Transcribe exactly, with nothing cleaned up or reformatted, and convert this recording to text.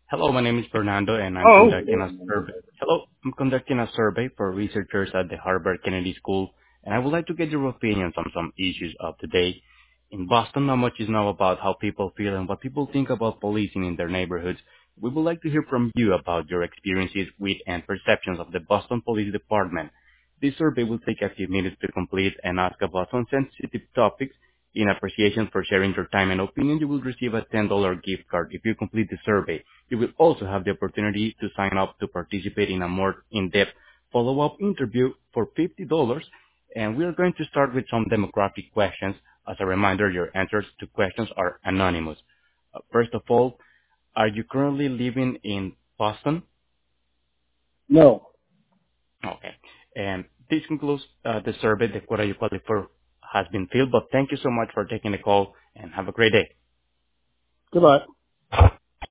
Hello, my name is Fernando, and I'm Oh, conducting a survey. Hello, I'm conducting a survey for researchers at the Harvard Kennedy School, and I would like to get your opinions on some issues of the day. In Boston, not much is known about how people feel and what people think about policing in their neighborhoods. We would like to hear from you about your experiences with and perceptions of the Boston Police Department. This survey will take a few minutes to complete and ask about some sensitive topics. In appreciation for sharing your time and opinion, you will receive a ten dollars gift card if you complete the survey. You will also have the opportunity to sign up to participate in a more in-depth follow-up interview for fifty dollars. And we are going to start with some demographic questions. As a reminder, your answers to questions are anonymous. Uh, first of all, are you currently living in Boston? no. Okay. And this concludes uh, the survey. The quota you qualify for has been filled, but thank you so much for taking the call and have a great day. Goodbye.